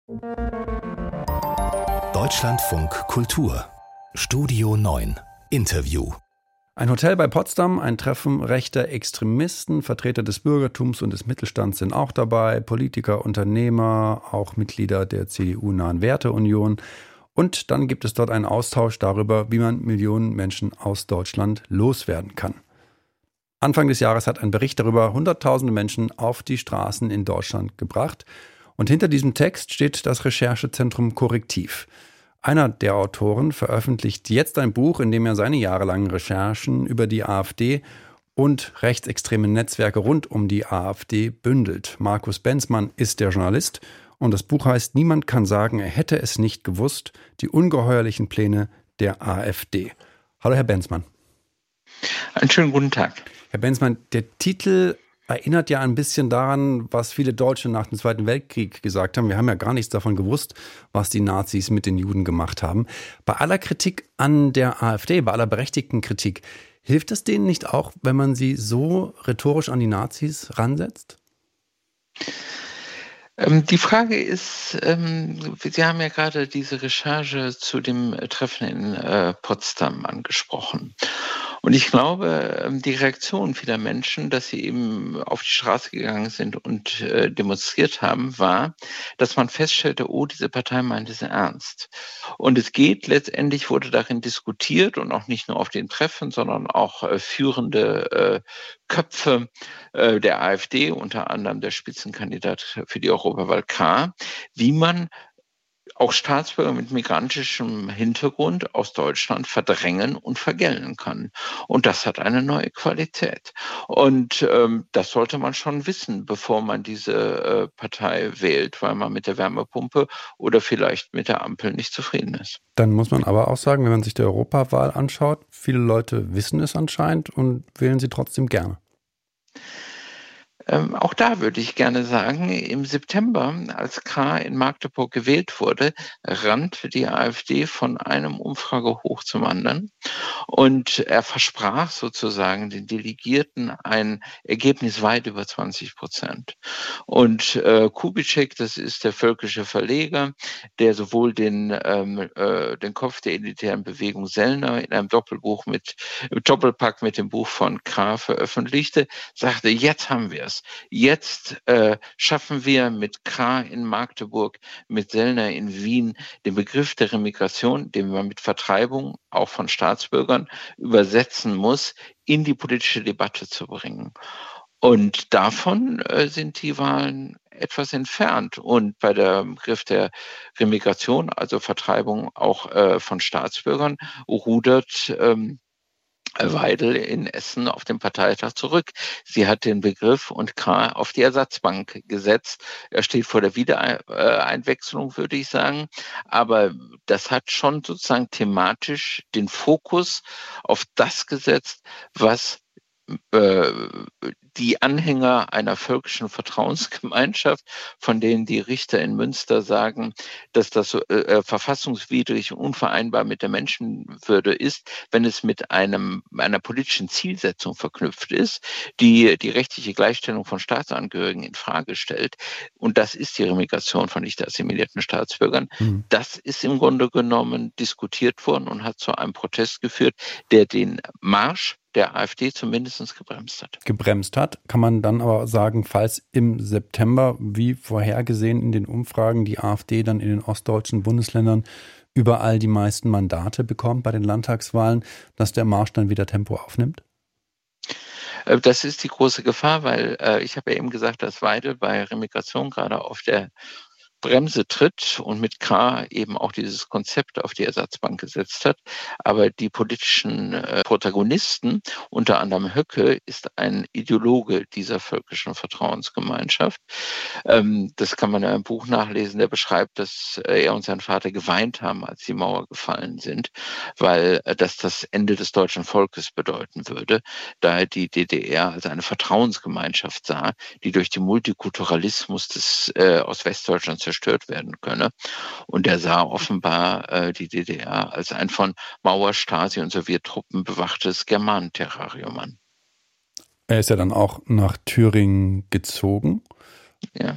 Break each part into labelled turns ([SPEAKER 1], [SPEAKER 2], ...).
[SPEAKER 1] Deutschlandfunk Kultur Studio 9 Interview.
[SPEAKER 2] Ein Hotel bei Potsdam, ein Treffen rechter Extremisten, Vertreter des Bürgertums und des Mittelstands sind auch dabei, Politiker, Unternehmer, auch Mitglieder der CDU-nahen Werteunion. Und dann gibt es dort einen Austausch darüber, wie man Millionen Menschen aus Deutschland loswerden kann. Anfang des Jahres hat ein Bericht darüber Hunderttausende Menschen auf die Straßen in Deutschland gebracht. Und hinter diesem Text steht das Recherchezentrum Korrektiv. Einer der Autoren veröffentlicht jetzt ein Buch, in dem er seine jahrelangen Recherchen über die AfD und rechtsextreme Netzwerke rund um die AfD bündelt. Markus Benzmann ist der Journalist und das Buch heißt „Niemand kann sagen, er hätte es nicht gewusst. Die ungeheuerlichen Pläne der AfD". Hallo Herr Benzmann.
[SPEAKER 3] Einen schönen guten Tag.
[SPEAKER 2] Herr Benzmann, der Titel erinnert ja ein bisschen daran, was viele Deutsche nach dem Zweiten Weltkrieg gesagt haben. Wir haben ja gar nichts davon gewusst, was die Nazis mit den Juden gemacht haben. Bei aller Kritik an der AfD, bei aller berechtigten Kritik, hilft es denen nicht auch, wenn man sie so rhetorisch an die Nazis ransetzt?
[SPEAKER 3] Die Frage ist, Sie haben ja gerade diese Recherche zu dem Treffen in Potsdam angesprochen. Und ich glaube, die Reaktion vieler Menschen, dass sie eben auf die Straße gegangen sind und demonstriert haben, war, dass man feststellte, oh, diese Partei meint es ernst. Und es geht letztendlich, wurde darin diskutiert und auch nicht nur auf den Treffen, sondern auch führende Köpfe der AfD, unter anderem der Spitzenkandidat für die Europawahl K., wie man auch Staatsbürger mit migrantischem Hintergrund aus Deutschland verdrängen und vergällen kann. Und das hat eine neue Qualität. Und das sollte man schon wissen, bevor man diese Partei wählt, weil man mit der Wärmepumpe oder vielleicht mit der Ampel nicht zufrieden ist.
[SPEAKER 2] Dann muss man aber auch sagen, wenn man sich die Europawahl anschaut, viele Leute wissen es anscheinend und wählen sie trotzdem gerne.
[SPEAKER 3] Auch da würde ich gerne sagen, im September, als K. in Magdeburg gewählt wurde, rannte die AfD von einem Umfragehoch zum anderen. Und er versprach sozusagen den Delegierten ein Ergebnis weit über 20%. Und Kubitschek, das ist der völkische Verleger, der sowohl den Kopf der elitären Bewegung Sellner in einem Doppelpack mit dem Buch von K. veröffentlichte, sagte, jetzt haben wir es. Jetzt schaffen wir mit K. in Magdeburg, mit Sellner in Wien den Begriff der Remigration, den man mit Vertreibung auch von Staatsbürgern übersetzen muss, in die politische Debatte zu bringen. Und davon sind die Wahlen etwas entfernt. Und bei der Begriff der Remigration, also Vertreibung auch von Staatsbürgern, rudert Weidel in Essen auf dem Parteitag zurück. Sie hat den Begriff und K. auf die Ersatzbank gesetzt. Er steht vor der Wiedereinwechslung, würde ich sagen. Aber das hat schon sozusagen thematisch den Fokus auf das gesetzt, was die Anhänger einer völkischen Vertrauensgemeinschaft, von denen die Richter in Münster sagen, dass das verfassungswidrig und unvereinbar mit der Menschenwürde ist, wenn es mit einer politischen Zielsetzung verknüpft ist, die rechtliche Gleichstellung von Staatsangehörigen in Frage stellt. Und das ist die Remigration von nicht assimilierten Staatsbürgern. Mhm. Das ist im Grunde genommen diskutiert worden und hat zu einem Protest geführt, der den Marsch der AfD zumindest gebremst hat.
[SPEAKER 2] Gebremst hat, kann man dann aber sagen, falls im September, wie vorhergesehen in den Umfragen, die AfD dann in den ostdeutschen Bundesländern überall die meisten Mandate bekommt bei den Landtagswahlen, dass der Marsch dann wieder Tempo aufnimmt?
[SPEAKER 3] Das ist die große Gefahr, weil ich habe ja eben gesagt, dass Weidel bei Remigration gerade auf der Bremse tritt und mit K. eben auch dieses Konzept auf die Ersatzbank gesetzt hat. Aber die politischen Protagonisten, unter anderem Höcke, ist ein Ideologe dieser völkischen Vertrauensgemeinschaft. Das kann man in einem Buch nachlesen, der beschreibt, dass er und sein Vater geweint haben, als die Mauer gefallen sind, weil das Ende des deutschen Volkes bedeuten würde, da er die DDR als eine Vertrauensgemeinschaft sah, die durch den Multikulturalismus des aus Westdeutschland zerstört werden könne. Und er sah offenbar die DDR als ein von Mauer, Stasi und Sowjettruppen bewachtes Germanenterrarium an.
[SPEAKER 2] Er ist ja dann auch nach Thüringen gezogen.
[SPEAKER 3] Ja.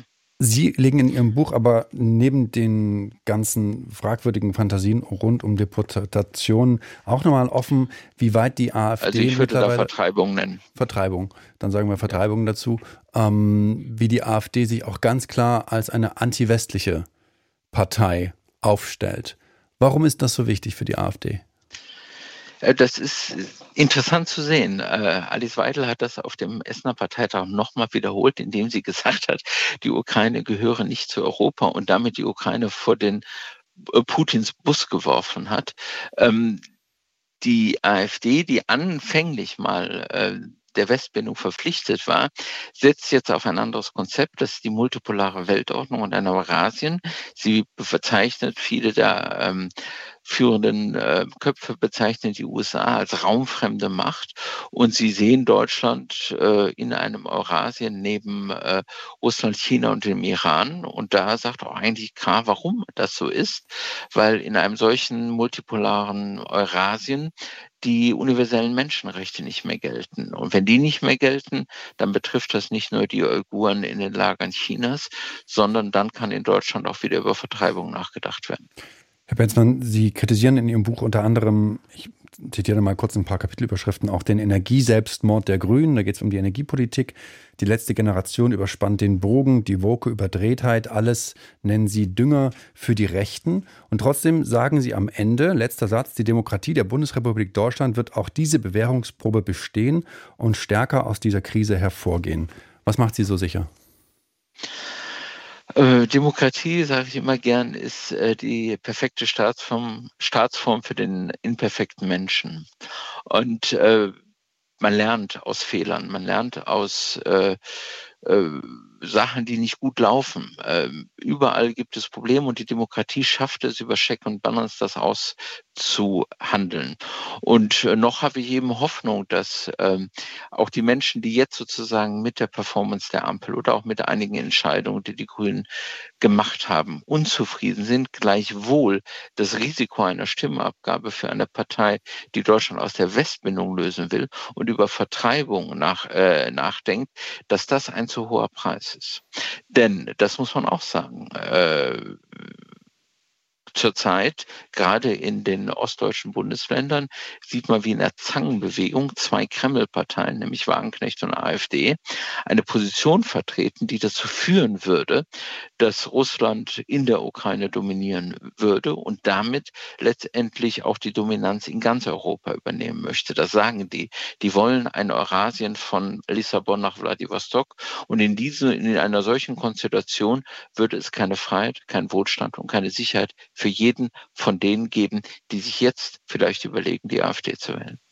[SPEAKER 2] Sie legen in Ihrem Buch aber neben den ganzen fragwürdigen Fantasien rund um Deportation auch nochmal offen, wie weit die AfD
[SPEAKER 3] Also ich würde da
[SPEAKER 2] mittlerweile...
[SPEAKER 3] Vertreibung nennen.
[SPEAKER 2] Vertreibung, dann sagen wir Vertreibung dazu, wie die AfD sich auch ganz klar als eine antiwestliche Partei aufstellt. Warum ist das so wichtig für die AfD?
[SPEAKER 3] Das ist interessant zu sehen. Alice Weidel hat das auf dem Essener Parteitag nochmal wiederholt, indem sie gesagt hat, die Ukraine gehöre nicht zu Europa und damit die Ukraine vor den Putins Bus geworfen hat. Die AfD, die anfänglich mal der Westbindung verpflichtet war, setzt jetzt auf ein anderes Konzept, das ist die multipolare Weltordnung und ein Eurasien. Sie bezeichnet viele der führenden Köpfe bezeichnen die USA als raumfremde Macht und sie sehen Deutschland in einem Eurasien neben Russland, China und dem Iran. Und da sagt auch eigentlich klar, warum das so ist, weil in einem solchen multipolaren Eurasien die universellen Menschenrechte nicht mehr gelten. Und wenn die nicht mehr gelten, dann betrifft das nicht nur die Uiguren in den Lagern Chinas, sondern dann kann in Deutschland auch wieder über Vertreibung nachgedacht werden.
[SPEAKER 2] Herr Benzmann, Sie kritisieren in Ihrem Buch unter anderem, ich zitiere mal kurz ein paar Kapitelüberschriften, auch den Energieselbstmord der Grünen. Da geht es um die Energiepolitik. Die letzte Generation überspannt den Bogen, die woke Überdrehtheit, alles nennen Sie Dünger für die Rechten. Und trotzdem sagen Sie am Ende, letzter Satz, die Demokratie der Bundesrepublik Deutschland wird auch diese Bewährungsprobe bestehen und stärker aus dieser Krise hervorgehen. Was macht Sie so sicher?
[SPEAKER 3] Demokratie, sage ich immer gern, ist die perfekte Staatsform für den imperfekten Menschen. Und man lernt aus Fehlern, man lernt aus Sachen, die nicht gut laufen. Überall gibt es Probleme und die Demokratie schafft es, über Check und Balance das auszuhandeln. Und noch habe ich eben Hoffnung, dass auch die Menschen, die jetzt sozusagen mit der Performance der Ampel oder auch mit einigen Entscheidungen, die die Grünen gemacht haben, unzufrieden sind, gleichwohl das Risiko einer Stimmabgabe für eine Partei, die Deutschland aus der Westbindung lösen will und über Vertreibung nachdenkt, dass das ein zu hoher Preis ist. Denn, das muss man auch sagen, zurzeit, gerade in den ostdeutschen Bundesländern, sieht man wie in der Zangenbewegung zwei Kreml-Parteien, nämlich Wagenknecht und AfD, eine Position vertreten, die dazu führen würde, dass Russland in der Ukraine dominieren würde und damit letztendlich auch die Dominanz in ganz Europa übernehmen möchte. Das sagen die. Die wollen ein Eurasien von Lissabon nach Wladiwostok und in einer solchen Konstellation würde es keine Freiheit, keinen Wohlstand und keine Sicherheit für jeden von denen geben, die sich jetzt vielleicht überlegen, die AfD zu wählen.